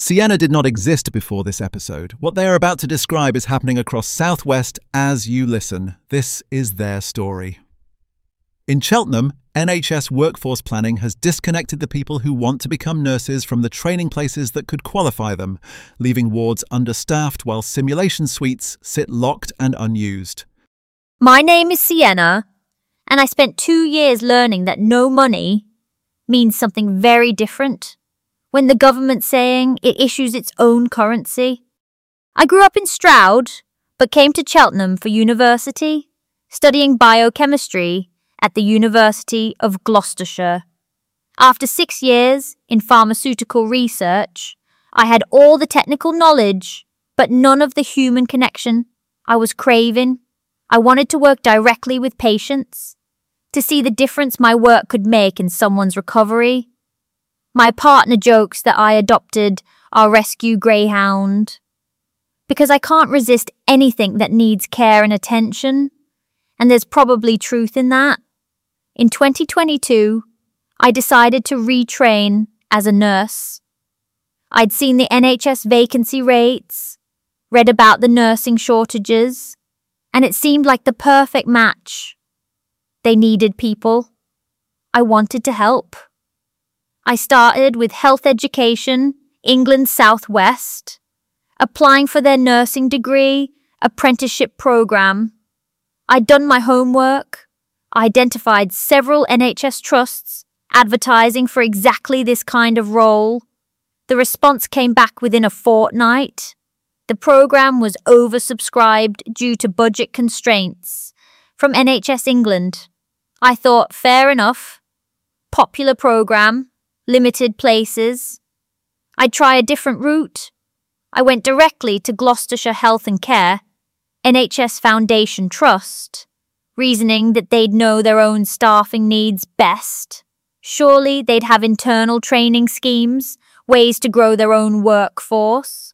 Siena did not exist before this episode. What they are about to describe is happening across South West as you listen. This is their story. In Cheltenham, NHS workforce planning has disconnected the people who want to become nurses from the training places that could qualify them, leaving wards understaffed while simulation suites sit locked and unused. My name is Sienna, and I spent 2 years learning that no money means something very different when the government's saying it issues its own currency. I grew up in Stroud, but came to Cheltenham for university, studying biochemistry at the University of Gloucestershire. After 6 years in pharmaceutical research, I had all the technical knowledge, but none of the human connection I was craving. I wanted to work directly with patients, to see the difference my work could make in someone's recovery. My partner jokes that I adopted our rescue greyhound, because I can't resist anything that needs care and attention, and there's probably truth in that. In 2022, I decided to retrain as a nurse. I'd seen the NHS vacancy rates, read about the nursing shortages, and it seemed like the perfect match. They needed people. I wanted to help. I started with Health Education, England South West, applying for their nursing degree apprenticeship program. I'd done my homework. I identified several NHS trusts advertising for exactly this kind of role. The response came back within a fortnight. The program was oversubscribed due to budget constraints from NHS England. I thought, fair enough. Popular program, limited places. I'd try a different route. I went directly to Gloucestershire Health and Care, NHS Foundation Trust, reasoning that they'd know their own staffing needs best. Surely they'd have internal training schemes, ways to grow their own workforce.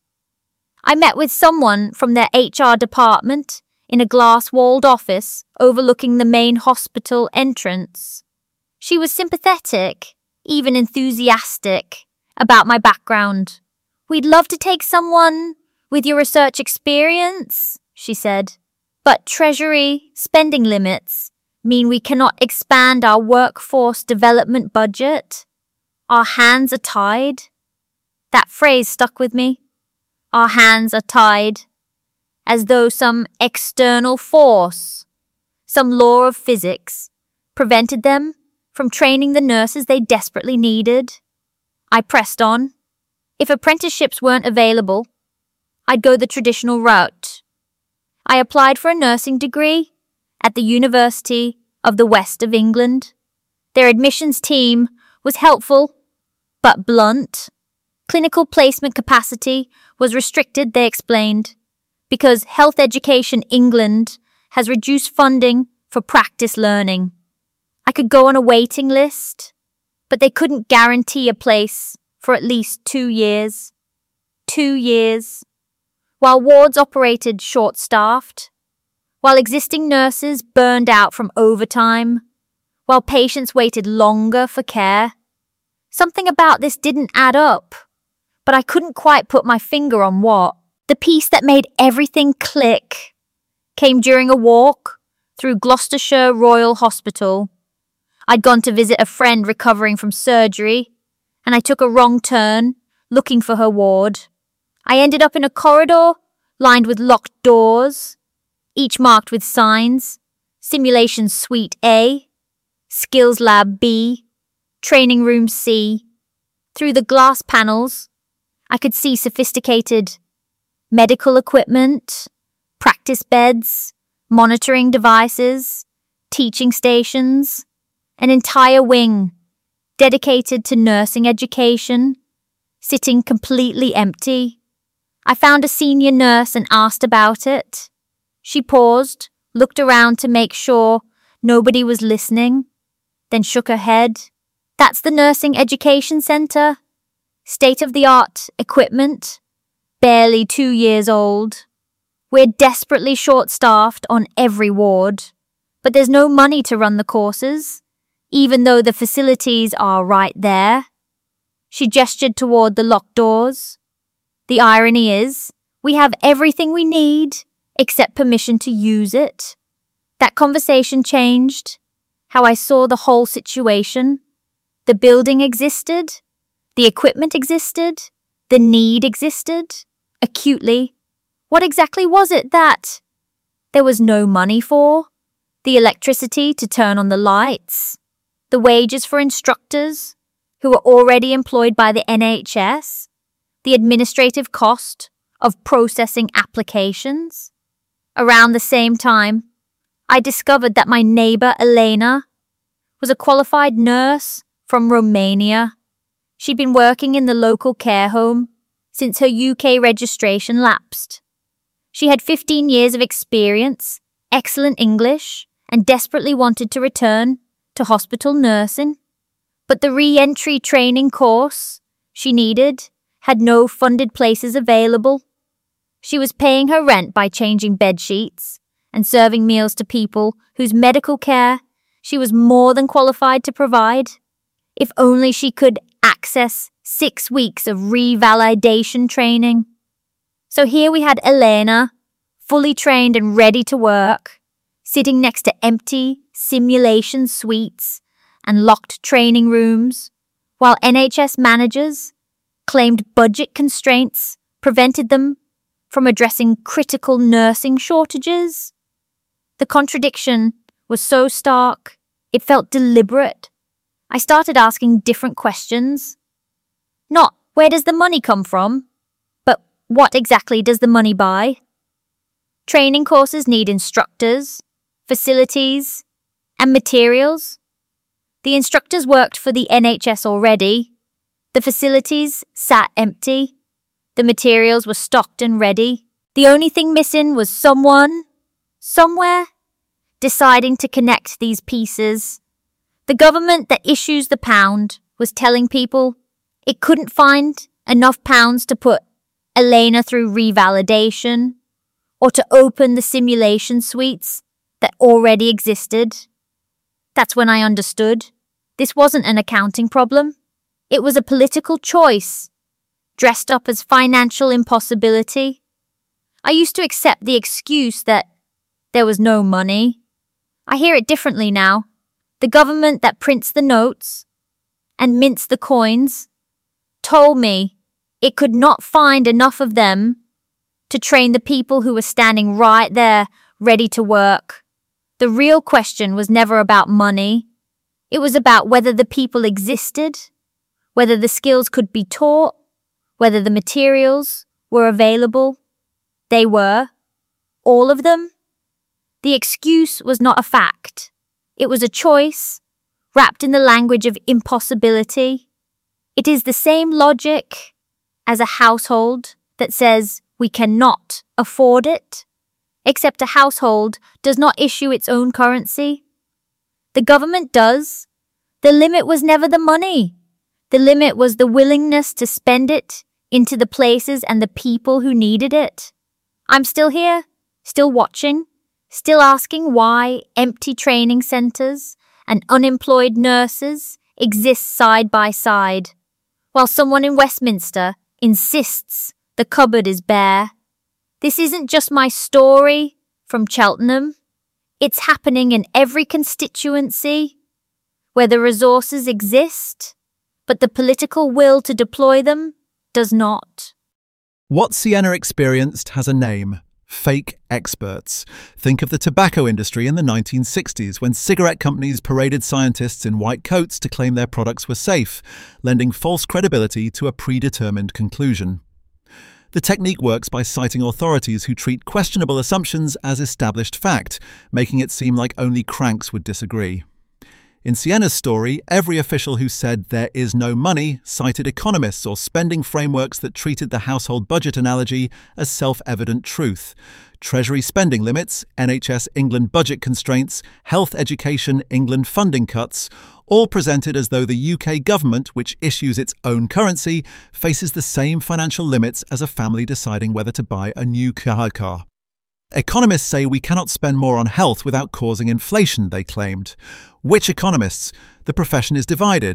I met with someone from their HR department in a glass-walled office overlooking the main hospital entrance. She was sympathetic, even enthusiastic, about my background. "We'd love to take someone with your research experience," she said. "But Treasury spending limits mean we cannot expand our workforce development budget. Our hands are tied." That phrase stuck with me. Our hands are tied, as though some external force, some law of physics, prevented them from training the nurses they desperately needed. I pressed on. If apprenticeships weren't available, I'd go the traditional route. I applied for a nursing degree at the University of the West of England. Their admissions team was helpful, but blunt. Clinical placement capacity was restricted, they explained, because Health Education England has reduced funding for practice learning. I could go on a waiting list, but they couldn't guarantee a place for at least 2 years. 2 years. While wards operated short-staffed, while existing nurses burned out from overtime, while patients waited longer for care. Something about this didn't add up, but I couldn't quite put my finger on what. The piece that made everything click came during a walk through Gloucestershire Royal Hospital. I'd gone to visit a friend recovering from surgery, and I took a wrong turn, looking for her ward. I ended up in a corridor lined with locked doors, each marked with signs: Simulation Suite A, Skills Lab B, Training Room C. Through the glass panels, I could see sophisticated medical equipment, practice beds, monitoring devices, teaching stations, an entire wing dedicated to nursing education, sitting completely empty. I found a senior nurse and asked about it. She paused, looked around to make sure nobody was listening, then shook her head. "That's the Nursing Education Centre. State-of-the-art equipment, barely 2 years old. We're desperately short-staffed on every ward, but there's no money to run the courses, even though the facilities are right there." She gestured toward the locked doors. The irony is, we have everything we need except permission to use it. That conversation changed how I saw the whole situation. The building existed, the equipment existed, the need existed, acutely. What exactly was it that there was no money for? The electricity to turn on the lights, the wages for instructors who were already employed by the NHS, the administrative cost of processing applications. Around the same time, I discovered that my neighbour Elena was a qualified nurse from Romania. She'd been working in the local care home since her UK registration lapsed. She had 15 years of experience, excellent English, and desperately wanted to return to hospital nursing. But the re-entry training course she needed had no funded places available. She was paying her rent by changing bed sheets and serving meals to people whose medical care she was more than qualified to provide. If only she could access 6 weeks of revalidation training. So here we had Elena, fully trained and ready to work, sitting next to empty simulation suites and locked training rooms, while NHS managers claimed budget constraints prevented them from addressing critical nursing shortages. The contradiction was so stark, it felt deliberate. I started asking different questions. Not where does the money come from, but what exactly does the money buy? Training courses need instructors, facilities, and materials. The instructors worked for the NHS already. The facilities sat empty. The materials were stocked and ready. The only thing missing was someone, somewhere, deciding to connect these pieces. The government that issues the pound was telling people it couldn't find enough pounds to put Elena through revalidation or to open the simulation suites that already existed. That's when I understood. This wasn't an accounting problem. It was a political choice, dressed up as financial impossibility. I used to accept the excuse that there was no money. I hear it differently now. The government that prints the notes and mints the coins told me it could not find enough of them to train the people who were standing right there, ready to work. The real question was never about money. It was about whether the people existed, whether the skills could be taught, whether the materials were available. They were. All of them. The excuse was not a fact. It was a choice, wrapped in the language of impossibility. It is the same logic as a household that says we cannot afford it, except a household does not issue its own currency. The government does. The limit was never the money. The limit was the willingness to spend it into the places and the people who needed it. I'm still here, still watching, still asking why empty training centres and unemployed nurses exist side by side, while someone in Westminster insists the cupboard is bare. This isn't just my story from Cheltenham. It's happening in every constituency where the resources exist, but the political will to deploy them does not. What Sienna experienced has a name: fake experts. Think of the tobacco industry in the 1960s, when cigarette companies paraded scientists in white coats to claim their products were safe, lending false credibility to a predetermined conclusion. The technique works by citing authorities who treat questionable assumptions as established fact, making it seem like only cranks would disagree. In Sienna's story, every official who said there is no money cited economists or spending frameworks that treated the household budget analogy as self-evident truth. Treasury spending limits, NHS England budget constraints, health education England funding cuts, all presented as though the UK government, which issues its own currency, faces the same financial limits as a family deciding whether to buy a new car. Economists say we cannot spend more on health without causing inflation, they claimed. Which economists? The profession is divided.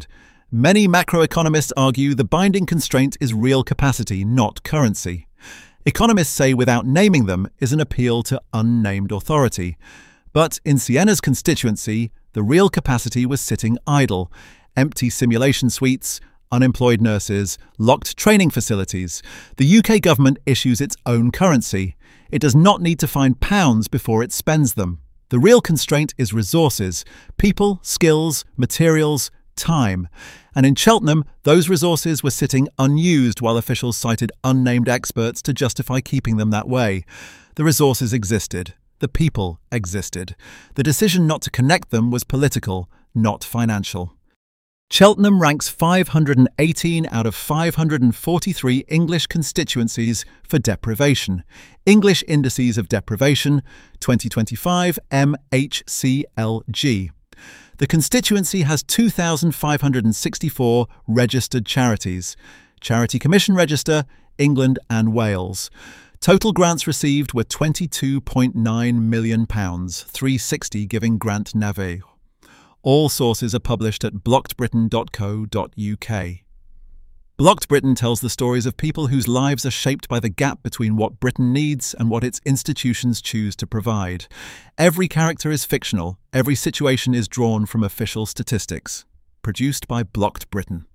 Many macroeconomists argue the binding constraint is real capacity, not currency. Economists say without naming them is an appeal to unnamed authority. But in Siena's constituency, the real capacity was sitting idle. Empty simulation suites, unemployed nurses, locked training facilities. The UK government issues its own currency. It does not need to find pounds before it spends them. The real constraint is resources, people, skills, materials, time. And in Cheltenham, those resources were sitting unused while officials cited unnamed experts to justify keeping them that way. The resources existed. The people existed. The decision not to connect them was political, not financial. Cheltenham ranks 518 out of 543 English constituencies for deprivation. English Indices of Deprivation, 2025 MHCLG. The constituency has 2,564 registered charities. Charity Commission Register, England and Wales. Total grants received were £22.9 million, 360 giving Grant Nave. All sources are published at blockedbritain.co.uk. Blocked Britain tells the stories of people whose lives are shaped by the gap between what Britain needs and what its institutions choose to provide. Every character is fictional. Every situation is drawn from official statistics. Produced by Blocked Britain.